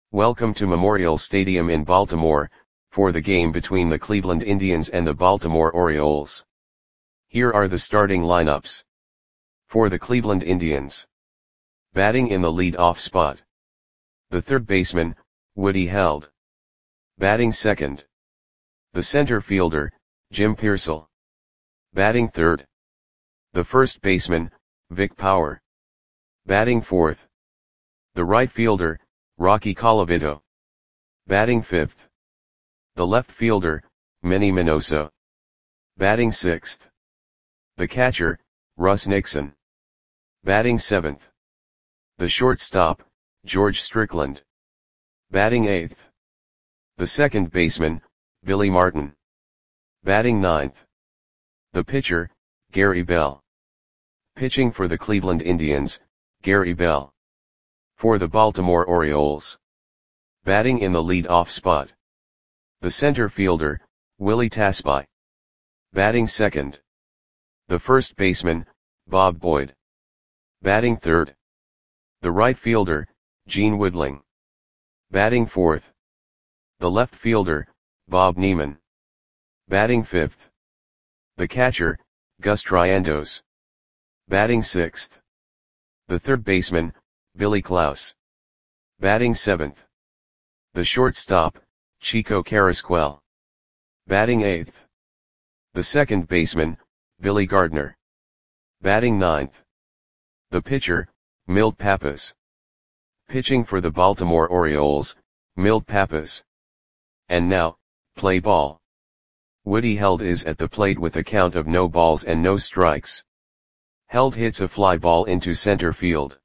Welcome to Memorial Stadium in Baltimore, for the game between the Cleveland Indians and the Baltimore Orioles. Here are the starting lineups. For the Cleveland Indians. Batting in the lead-off spot. The third baseman, Woody Held. Batting second. The center fielder, Jim Piersall. Batting third. The first baseman, Vic Power. Batting fourth. The right fielder, Rocky Colavito. Batting fifth. The left fielder, Manny Minoso. Batting sixth. The catcher, Russ Nixon. Batting seventh. The shortstop, George Strickland. Batting eighth. The second baseman, Billy Martin. Batting ninth. The pitcher, Gary Bell. Pitching for the Cleveland Indians, Gary Bell. For the Baltimore Orioles. Batting in the lead-off spot. The center fielder, Willie Tasby. Batting second. The first baseman, Bob Boyd. Batting third. The right fielder, Gene Woodling. Batting fourth. The left fielder, Bob Neiman. Batting fifth. The catcher, Gus Triandos. Batting sixth. The third baseman, Billy Klaus. Batting seventh. The shortstop, Chico Carrasquel. Batting eighth. The second baseman, Billy Gardner. Batting ninth. The pitcher, Milt Pappas. Pitching for the Baltimore Orioles, Milt Pappas. And now, play ball. Woody Held is at the plate with a count of no balls and no strikes. Held hits a fly ball into center field.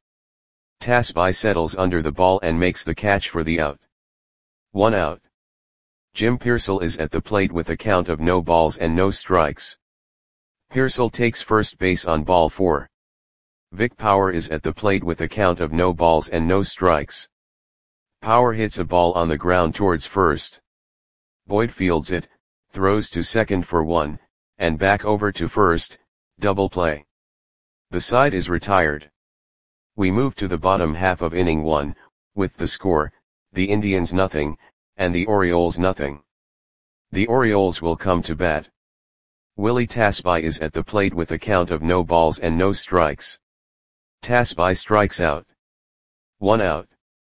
Tasby settles under the ball and makes the catch for the out. 1 out. Jim Piersall is at the plate with a count of no balls and no strikes. Piersall takes first base on ball 4. Vic Power is at the plate with a count of no balls and no strikes. Power hits a ball on the ground towards first. Boyd fields it, throws to second for 1, and back over to first, double play. The side is retired. We move to the bottom half of inning 1, with the score, the Indians nothing, and the Orioles nothing. The Orioles will come to bat. Willie Tasby is at the plate with a count of no balls and no strikes. Tasby strikes out. 1 out.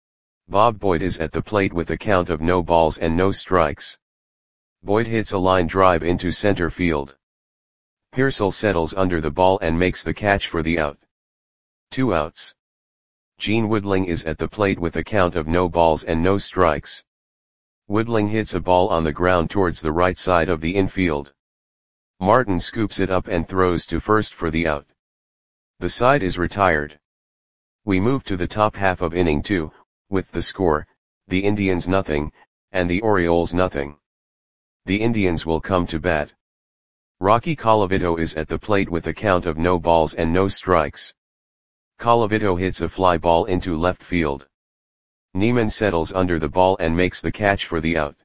Bob Boyd is at the plate with a count of no balls and no strikes. Boyd hits a line drive into center field. Piersall settles under the ball and makes the catch for the out. 2 outs. Gene Woodling is at the plate with a count of no balls and no strikes. Woodling hits a ball on the ground towards the right side of the infield. Martin scoops it up and throws to first for the out. The side is retired. We move to the top half of inning 2, with the score, the Indians nothing, and the Orioles nothing. The Indians will come to bat. Rocky Colavito is at the plate with a count of no balls and no strikes. Colavito hits a fly ball into left field. Neiman settles under the ball and makes the catch for the out.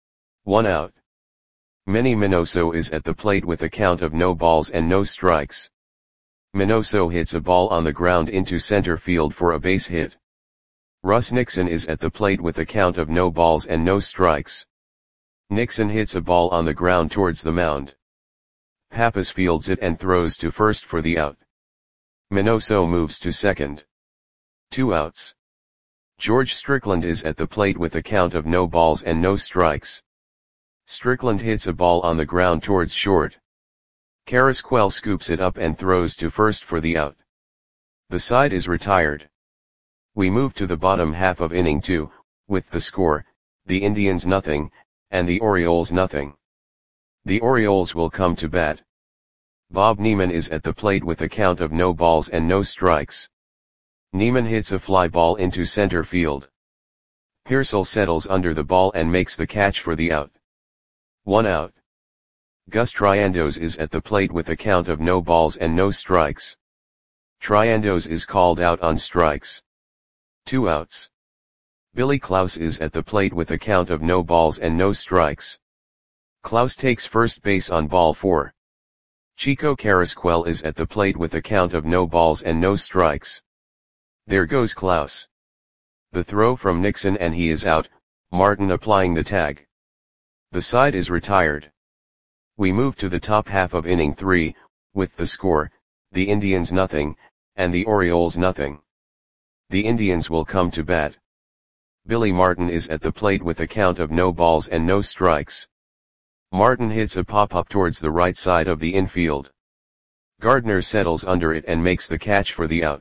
1 out. Manny Minoso is at the plate with a count of no balls and no strikes. Minoso hits a ball on the ground into center field for a base hit. Russ Nixon is at the plate with a count of no balls and no strikes. Nixon hits a ball on the ground towards the mound. Pappas fields it and throws to first for the out. Minoso moves to second. 2 outs. George Strickland is at the plate with a count of no balls and no strikes. Strickland hits a ball on the ground towards short. Carrasquel scoops it up and throws to first for the out. The side is retired. We move to the bottom half of inning 2, with the score, the Indians nothing, and the Orioles nothing. The Orioles will come to bat. Bob Neiman is at the plate with a count of no balls and no strikes. Neiman hits a fly ball into center field. Piersall settles under the ball and makes the catch for the out. 1 out. Gus Triandos is at the plate with a count of no balls and no strikes. Triandos is called out on strikes. 2 outs. Billy Klaus is at the plate with a count of no balls and no strikes. Klaus takes first base on ball 4. Chico Carrasquel is at the plate with a count of no balls and no strikes. There goes Klaus. The throw from Nixon and he is out, Martin applying the tag. The side is retired. We move to the top half of inning 3, with the score, the Indians nothing, and the Orioles nothing. The Indians will come to bat. Billy Martin is at the plate with a count of no balls and no strikes. Martin hits a pop-up towards the right side of the infield. Gardner settles under it and makes the catch for the out.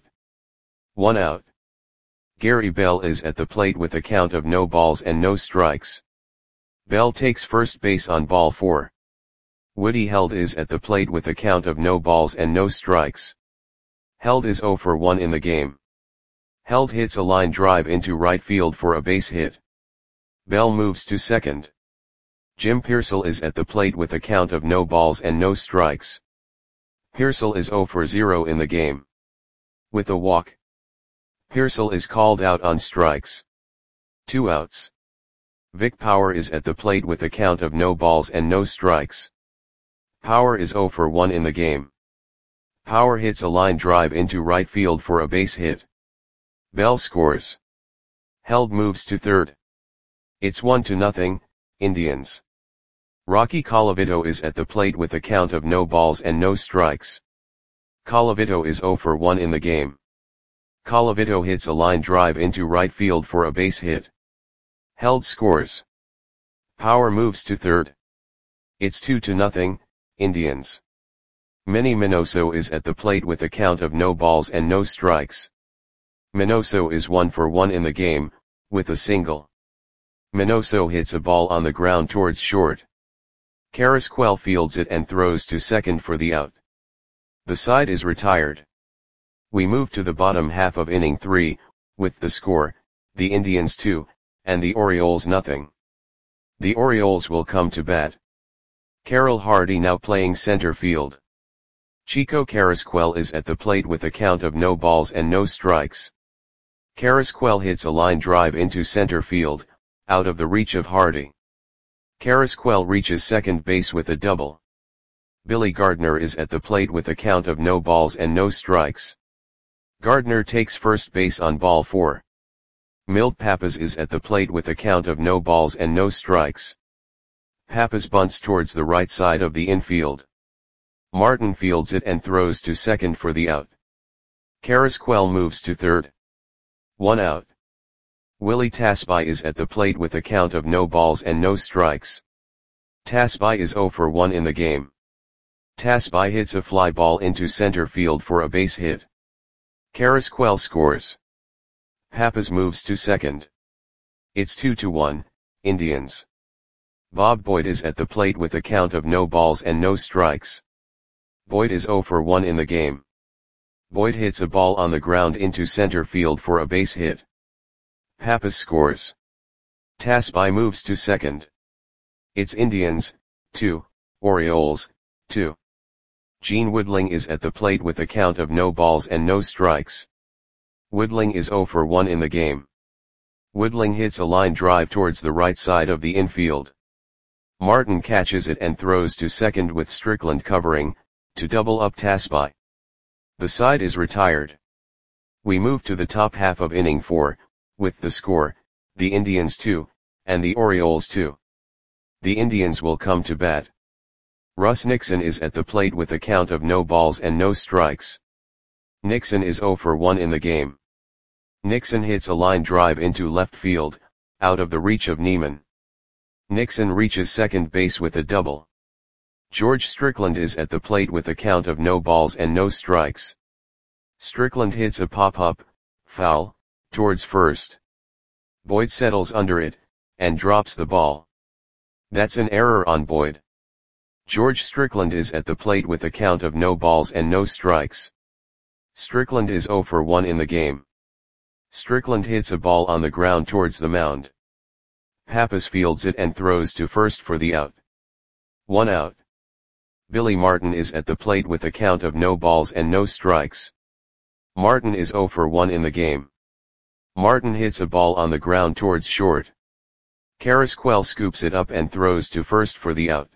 1 out. Gary Bell is at the plate with a count of no balls and no strikes. Bell takes first base on ball 4. Woody Held is at the plate with a count of no balls and no strikes. Held is 0 for 1 in the game. Held hits a line drive into right field for a base hit. Bell moves to second. Jim Pearsall is at the plate with a count of no balls and no strikes. Pearsall is 0 for 0 in the game. With a walk, Pearsall is called out on strikes. 2 outs. Vic Power is at the plate with a count of no balls and no strikes. Power is 0 for 1 in the game. Power hits a line drive into right field for a base hit. Bell scores. Held moves to third. It's 1-0, Indians. Rocky Colavito is at the plate with a count of no balls and no strikes. Colavito is 0 for 1 in the game. Colavito hits a line drive into right field for a base hit. Held scores. Power moves to third. It's 2-0, Indians. Manny Minoso is at the plate with a count of no balls and no strikes. Minoso is 1 for 1 in the game, with a single. Minoso hits a ball on the ground towards short. Carrasquel fields it and throws to second for the out. The side is retired. We move to the bottom half of inning 3, with the score, the Indians 2, and the Orioles nothing. The Orioles will come to bat. Carroll Hardy now playing center field. Chico Carrasquel is at the plate with a count of no balls and no strikes. Carrasquel hits a line drive into center field, out of the reach of Hardy. Carrasquel reaches second base with a double. Billy Gardner is at the plate with a count of no balls and no strikes. Gardner takes first base on ball 4. Milt Pappas is at the plate with a count of no balls and no strikes. Pappas bunts towards the right side of the infield. Martin fields it and throws to second for the out. Carrasquel moves to third. 1 out. Willie Tasby is at the plate with a count of no balls and no strikes. Tasby is 0 for 1 in the game. Tasby hits a fly ball into center field for a base hit. Carrasquel scores. Pappas moves to second. It's 2-1, Indians. Bob Boyd is at the plate with a count of no balls and no strikes. Boyd is 0 for 1 in the game. Boyd hits a ball on the ground into center field for a base hit. Pappas scores. Tasby moves to second. It's Indians, 2, Orioles, 2. Gene Woodling is at the plate with a count of no balls and no strikes. Woodling is 0 for 1 in the game. Woodling hits a line drive towards the right side of the infield. Martin catches it and throws to second with Strickland covering, to double up Tasby. The side is retired. We move to the top half of inning 4, with the score, the Indians 2, and the Orioles 2. The Indians will come to bat. Russ Nixon is at the plate with a count of no balls and no strikes. Nixon is 0 for 1 in the game. Nixon hits a line drive into left field, out of the reach of Neiman. Nixon reaches second base with a double. George Strickland is at the plate with a count of no balls and no strikes. Strickland hits a pop-up, foul, towards first. Boyd settles under it, and drops the ball. That's an error on Boyd. George Strickland is at the plate with a count of no balls and no strikes. Strickland is 0 for 1 in the game. Strickland hits a ball on the ground towards the mound. Pappas fields it and throws to first for the out. 1 out. Billy Martin is at the plate with a count of no balls and no strikes. Martin is 0 for 1 in the game. Martin hits a ball on the ground towards short. Carrasquel scoops it up and throws to first for the out.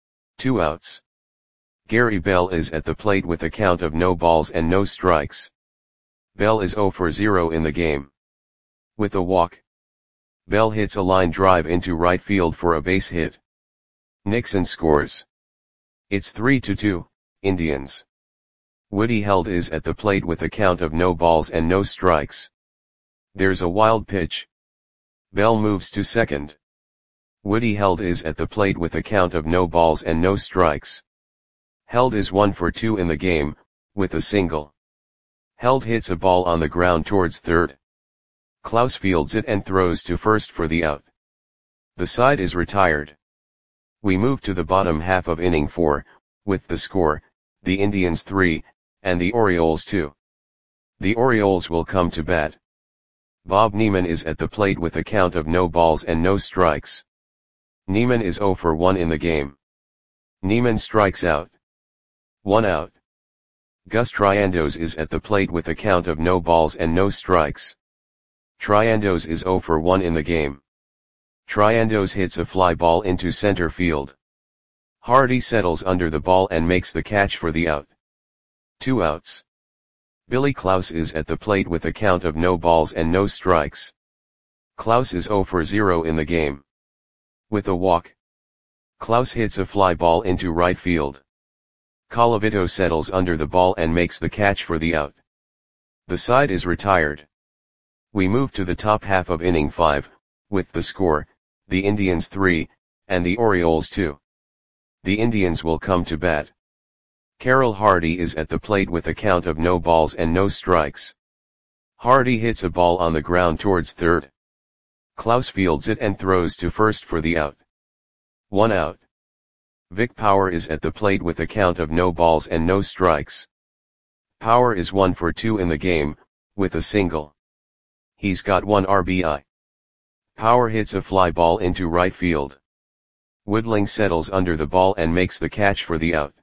2 outs. Gary Bell is at the plate with a count of no balls and no strikes. Bell is 0 for 0 in the game. With a walk, Bell hits a line drive into right field for a base hit. Nixon scores. It's 3-2, Indians. Woody Held is at the plate with a count of no balls and no strikes. There's a wild pitch. Bell moves to second. Woody Held is at the plate with a count of no balls and no strikes. Held is 1 for 2 in the game, with a single. Held hits a ball on the ground towards third. Klaus fields it and throws to first for the out. The side is retired. We move to the bottom half of inning 4, with the score, the Indians 3, and the Orioles 2. The Orioles will come to bat. Bob Neiman is at the plate with a count of no balls and no strikes. Neiman is 0 for 1 in the game. Neiman strikes out. 1 out. Gus Triandos is at the plate with a count of no balls and no strikes. Triandos is 0 for 1 in the game. Triandos hits a fly ball into center field. Hardy settles under the ball and makes the catch for the out. 2 outs. Billy Klaus is at the plate with a count of no balls and no strikes. Klaus is 0 for 0 in the game. With a walk, Klaus hits a fly ball into right field. Colavito settles under the ball and makes the catch for the out. The side is retired. We move to the top half of inning 5, with the score, the Indians 3, and the Orioles 2. The Indians will come to bat. Carroll Hardy is at the plate with a count of no balls and no strikes. Hardy hits a ball on the ground towards third. Klaus fields it and throws to first for the out. 1 out. Vic Power is at the plate with a count of no balls and no strikes. Power is 1 for 2 in the game, with a single. He's got 1 RBI. Power hits a fly ball into right field. Woodling settles under the ball and makes the catch for the out.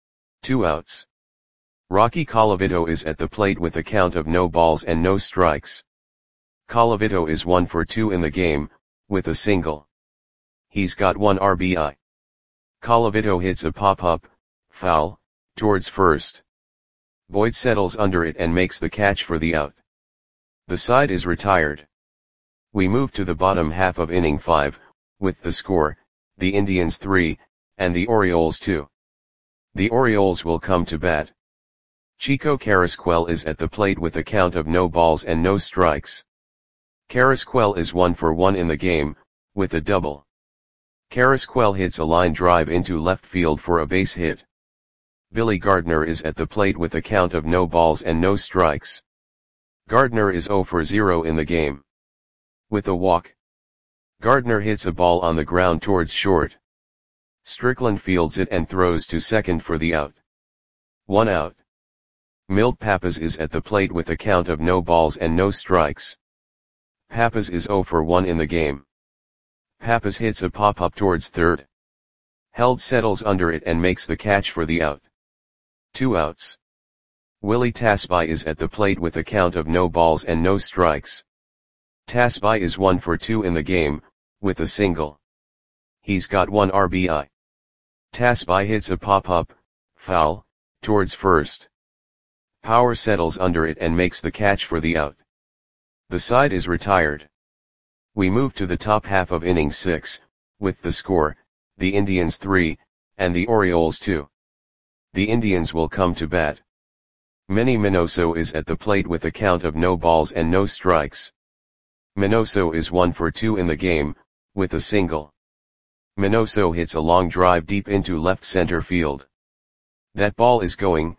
2 outs. Rocky Colavito is at the plate with a count of no balls and no strikes. Colavito is 1 for 2 in the game, with a single. He's got 1 RBI. Colavito hits a pop-up, foul, towards first. Boyd settles under it and makes the catch for the out. The side is retired. We move to the bottom half of inning 5, with the score, the Indians 3, and the Orioles 2. The Orioles will come to bat. Chico Carrasquel is at the plate with a count of no balls and no strikes. Carrasquel is 1 for 1 in the game, with a double. Carrasquel hits a line drive into left field for a base hit. Billy Gardner is at the plate with a count of no balls and no strikes. Gardner is 0 for 0 in the game. With a walk, Gardner hits a ball on the ground towards short. Strickland fields it and throws to second for the out. 1 out. Milt Pappas is at the plate with a count of no balls and no strikes. Pappas is 0 for 1 in the game. Pappas hits a pop-up towards third. Held settles under it and makes the catch for the out. 2 outs. Willie Tasby is at the plate with a count of no balls and no strikes. Tasby is 1 for 2 in the game, with a single. He's got 1 RBI. Tasby hits a pop-up, foul, towards first. Power settles under it and makes the catch for the out. The side is retired. We move to the top half of inning 6, with the score, the Indians 3, and the Orioles 2. The Indians will come to bat. Manny Minoso is at the plate with a count of no balls and no strikes. Minoso is 1 for 2 in the game, with a single. Minoso hits a long drive deep into left center field. That ball is going,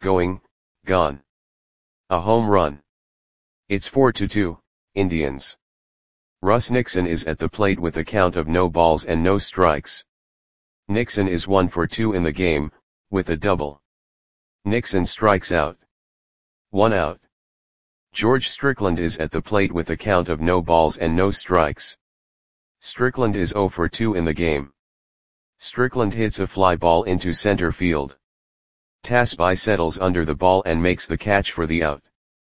gone. A home run. It's 4-2, Indians. Russ Nixon is at the plate with a count of no balls and no strikes. Nixon is 1 for 2 in the game, with a double. Nixon strikes out. 1 out. George Strickland is at the plate with a count of no balls and no strikes. Strickland is 0 for 2 in the game. Strickland hits a fly ball into center field. Tasby settles under the ball and makes the catch for the out.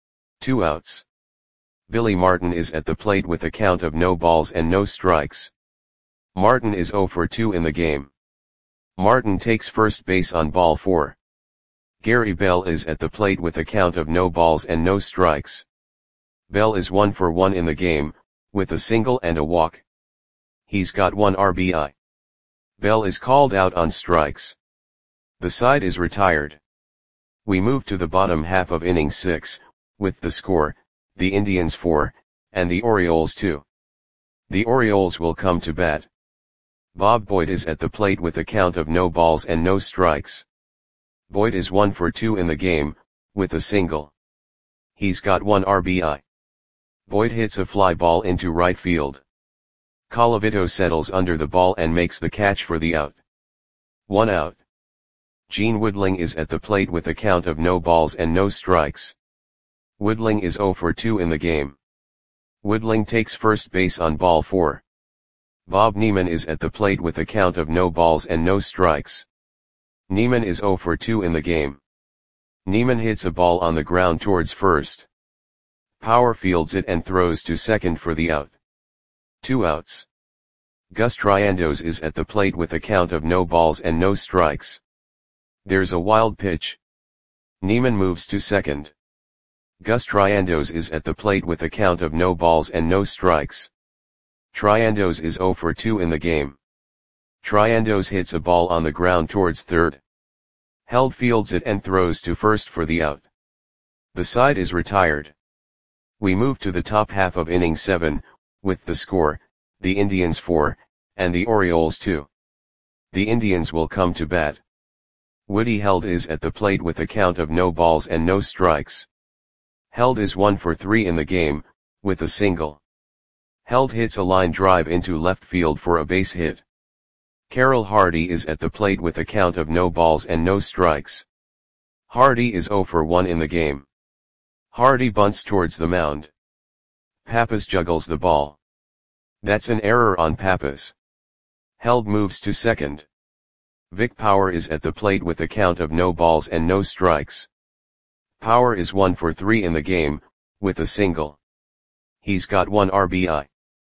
2 outs. Billy Martin is at the plate with a count of no balls and no strikes. Martin is 0 for 2 in the game. Martin takes first base on ball 4. Gary Bell is at the plate with a count of no balls and no strikes. Bell is 1 for 1 in the game, with a single and a walk. He's got 1 RBI. Bell is called out on strikes. The side is retired. We move to the bottom half of inning 6, with the score, the Indians 4, and the Orioles 2. The Orioles will come to bat. Bob Boyd is at the plate with a count of no balls and no strikes. Boyd is 1 for 2 in the game, with a single. He's got 1 RBI. Boyd hits a fly ball into right field. Colavito settles under the ball and makes the catch for the out. 1 out. Gene Woodling is at the plate with a count of no balls and no strikes. Woodling is 0 for 2 in the game. Woodling takes first base on ball 4. Bob Neiman is at the plate with a count of no balls and no strikes. Neiman is 0 for 2 in the game. Neiman hits a ball on the ground towards first. Power fields it and throws to second for the out. 2 outs. Gus Triandos is at the plate with a count of no balls and no strikes. There's a wild pitch. Neiman moves to second. Gus Triandos is at the plate with a count of no balls and no strikes. Triandos is 0 for 2 in the game. Triandos hits a ball on the ground towards third. Held fields it and throws to first for the out. The side is retired. We move to the top half of inning 7, with the score, the Indians 4, and the Orioles 2. The Indians will come to bat. Woody Held is at the plate with a count of no balls and no strikes. Held is 1 for 3 in the game, with a single. Held hits a line drive into left field for a base hit. Carroll Hardy is at the plate with a count of no balls and no strikes. Hardy is 0 for 1 in the game. Hardy bunts towards the mound. Pappas juggles the ball. That's an error on Pappas. Held moves to second. Vic Power is at the plate with a count of no balls and no strikes. Power is 1 for 3 in the game, with a single. He's got 1 RBI.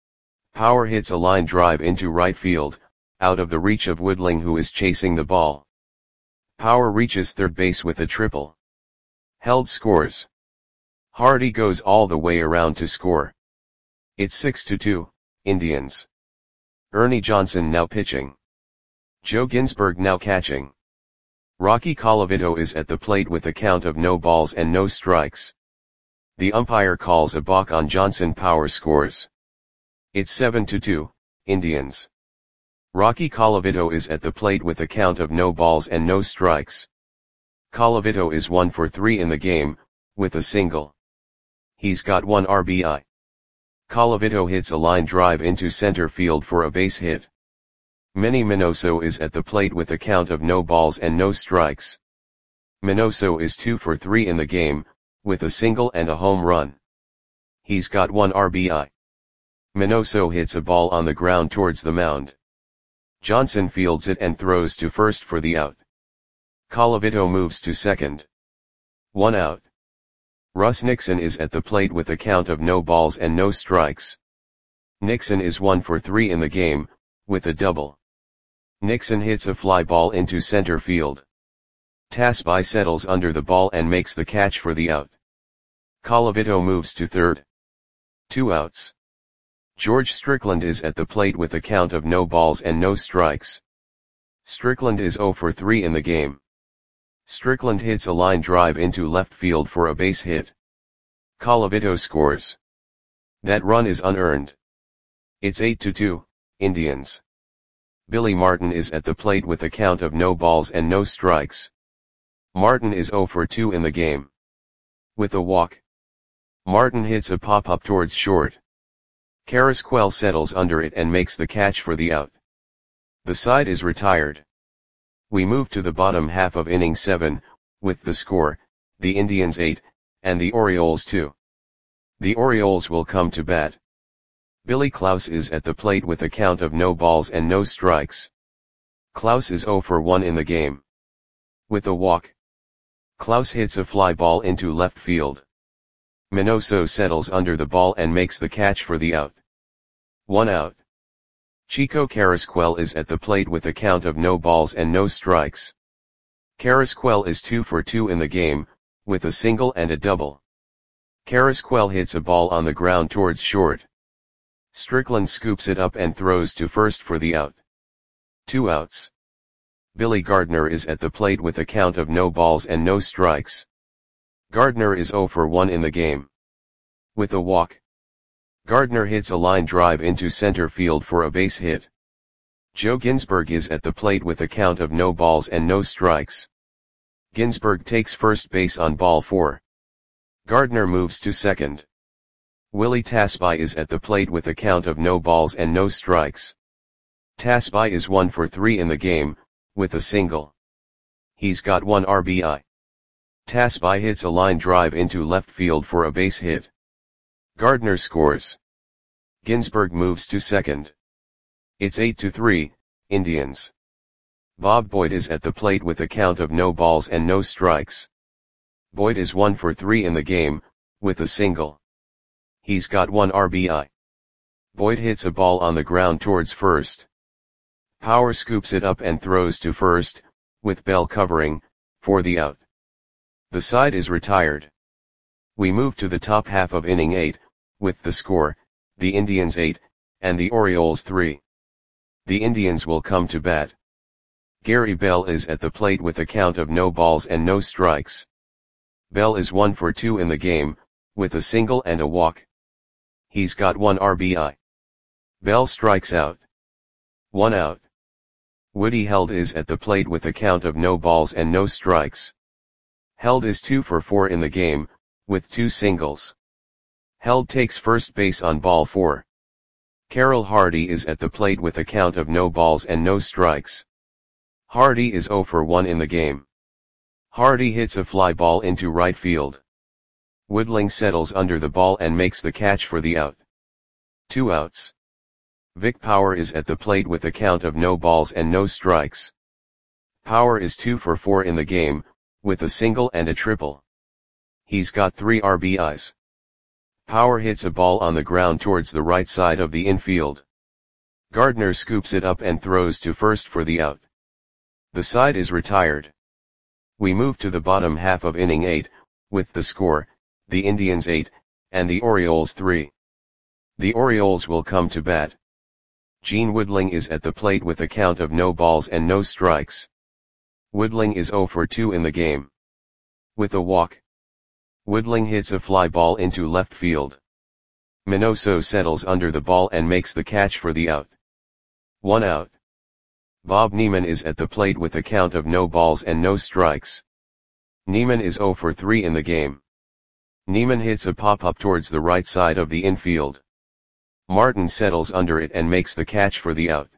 Power hits a line drive into right field, out of the reach of Woodling who is chasing the ball. Power reaches third base with a triple. Held scores. Hardy goes all the way around to score. It's 6-2, Indians. Ernie Johnson now pitching. Joe Ginsberg now catching. Rocky Colavito is at the plate with a count of no balls and no strikes. The umpire calls a balk on Johnson. Power scores. It's 7-2, Indians. Rocky Colavito is at the plate with a count of no balls and no strikes. Colavito is 1 for 3 in the game, with a single. He's got 1 RBI. Colavito hits a line drive into center field for a base hit. Manny Minoso is at the plate with a count of no balls and no strikes. Minoso is 2 for 3 in the game, with a single and a home run. He's got 1 RBI. Minoso hits a ball on the ground towards the mound. Johnson fields it and throws to first for the out. Colavito moves to second. 1 out. Russ Nixon is at the plate with a count of no balls and no strikes. Nixon is 1 for 3 in the game, with a double. Nixon hits a fly ball into center field. Tasby settles under the ball and makes the catch for the out. Colavito moves to third. 2 outs. George Strickland is at the plate with a count of no balls and no strikes. Strickland is 0 for 3 in the game. Strickland hits a line drive into left field for a base hit. Colavito scores. That run is unearned. It's 8-2, Indians. Billy Martin is at the plate with a count of no balls and no strikes. Martin is 0 for 2 in the game. With a walk. Martin hits a pop-up towards short. Carrasquel settles under it and makes the catch for the out. The side is retired. We move to the bottom half of inning 7, with the score, the Indians 8, and the Orioles 2. The Orioles will come to bat. Billy Klaus is at the plate with a count of no balls and no strikes. Klaus is 0 for 1 in the game. With a walk. Klaus hits a fly ball into left field. Minoso settles under the ball and makes the catch for the out. 1 out. Chico Carrasquel is at the plate with a count of no balls and no strikes. Carrasquel is 2 for 2 in the game, with a single and a double. Carrasquel hits a ball on the ground towards short. Strickland scoops it up and throws to first for the out. 2 outs. Billy Gardner is at the plate with a count of no balls and no strikes. Gardner is 0 for 1 in the game. With a walk, Gardner hits a line drive into center field for a base hit. Joe Ginsberg is at the plate with a count of no balls and no strikes. Ginsberg takes first base on ball 4. Gardner moves to second. Willie Tasby is at the plate with a count of no balls and no strikes. Tasby is 1 for 3 in the game, with a single. He's got 1 RBI. Tasby hits a line drive into left field for a base hit. Gardner scores. Ginsberg moves to second. It's 8-3, Indians. Bob Boyd is at the plate with a count of no balls and no strikes. Boyd is 1 for 3 in the game, with a single. He's got 1 RBI. Boyd hits a ball on the ground towards first. Power scoops it up and throws to first, with Bell covering, for the out. The side is retired. We move to the top half of inning 8, with the score, the Indians 8, and the Orioles 3. The Indians will come to bat. Gary Bell is at the plate with a count of no balls and no strikes. Bell is 1 for 2 in the game, with a single and a walk. He's got 1 RBI. Bell strikes out. 1 out. Woody Held is at the plate with a count of no balls and no strikes. Held is 2 for 4 in the game, with 2 singles. Held takes first base on ball 4. Carroll Hardy is at the plate with a count of no balls and no strikes. Hardy is 0 for 1 in the game. Hardy hits a fly ball into right field. Woodling settles under the ball and makes the catch for the out. 2 outs. Vic Power is at the plate with a count of no balls and no strikes. Power is 2 for 4 in the game, with a single and a triple. He's got 3 RBIs. Power hits a ball on the ground towards the right side of the infield. Gardner scoops it up and throws to first for the out. The side is retired. We move to the bottom half of inning 8, with the score, the Indians 8, and the Orioles 3. The Orioles will come to bat. Gene Woodling is at the plate with a count of no balls and no strikes. Woodling is 0 for 2 in the game. With a walk, Woodling hits a fly ball into left field. Minoso settles under the ball and makes the catch for the out. 1 out. Bob Neiman is at the plate with a count of no balls and no strikes. Neiman is 0 for 3 in the game. Neiman hits a pop-up towards the right side of the infield. Martin settles under it and makes the catch for the out.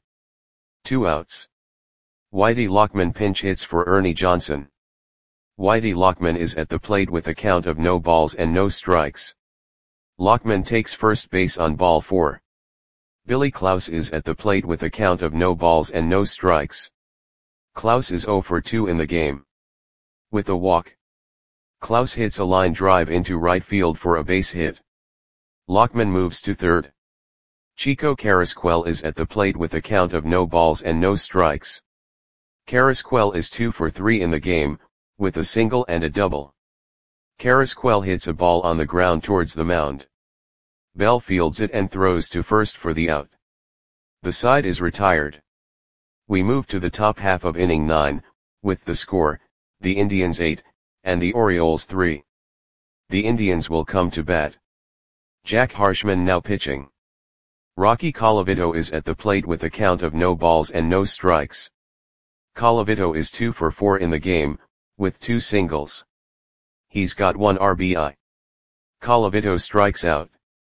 2 outs. Whitey Lockman pinch hits for Ernie Johnson. Whitey Lockman is at the plate with a count of no balls and no strikes. Lockman takes first base on ball 4. Billy Klaus is at the plate with a count of no balls and no strikes. Klaus is 0 for 2 in the game. With a walk, Klaus hits a line drive into right field for a base hit. Lockman moves to third. Chico Carrasquel is at the plate with a count of no balls and no strikes. Carrasquel is 2 for 3 in the game, with a single and a double. Carrasquel hits a ball on the ground towards the mound. Bell fields it and throws to first for the out. The side is retired. We move to the top half of inning 9, with the score, the Indians 8, and the Orioles 3. The Indians will come to bat. Jack Harshman now pitching. Rocky Colavito is at the plate with a count of no balls and no strikes. Colavito is 2 for 4 in the game, with 2 singles. He's got 1 RBI. Colavito strikes out.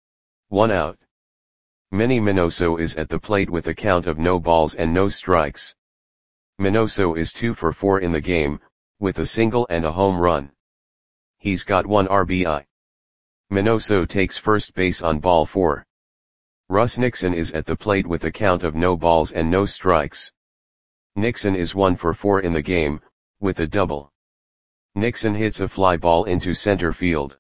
1 out. Manny Minoso is at the plate with a count of no balls and no strikes. Minoso is 2 for 4 in the game, with a single and a home run. He's got 1 RBI. Minoso takes first base on ball 4. Russ Nixon is at the plate with a count of no balls and no strikes. Nixon is 1 for 4 in the game, with a double. Nixon hits a fly ball into center field.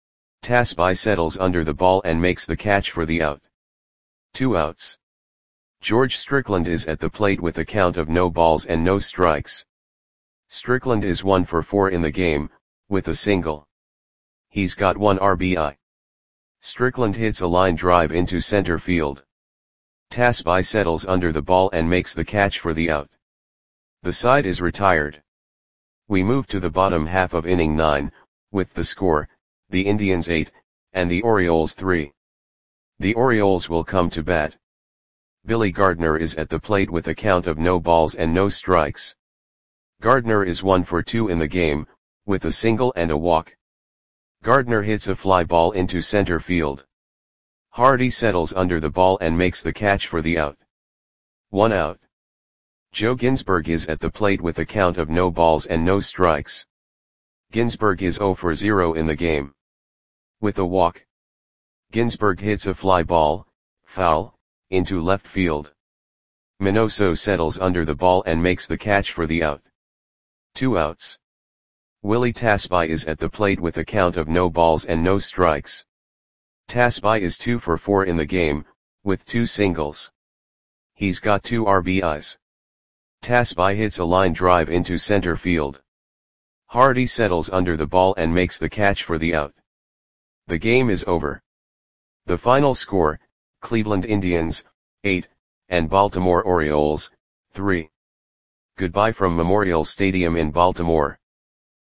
Tasby settles under the ball and makes the catch for the out. 2 outs. George Strickland is at the plate with a count of no balls and no strikes. Strickland is 1 for 4 in the game, with a single. He's got 1 RBI. Strickland hits a line drive into center field. Tasby settles under the ball and makes the catch for the out. The side is retired. We move to the bottom half of inning 9, with the score, the Indians 8, and the Orioles 3. The Orioles will come to bat. Billy Gardner is at the plate with a count of no balls and no strikes. Gardner is 1 for 2 in the game, with a single and a walk. Gardner hits a fly ball into center field. Hardy settles under the ball and makes the catch for the out. 1 out. Joe Ginsberg is at the plate with a count of no balls and no strikes. Ginsberg is 0 for 0 in the game. With a walk. Ginsberg hits a fly ball, foul, into left field. Minoso settles under the ball and makes the catch for the out. 2 outs. Willie Tasby is at the plate with a count of no balls and no strikes. Tasby is 2 for 4 in the game, with 2 singles. He's got 2 RBIs. Tasby hits a line drive into center field. Hardy settles under the ball and makes the catch for the out. The game is over. The final score, Cleveland Indians, 8, and Baltimore Orioles, 3. Goodbye from Memorial Stadium in Baltimore.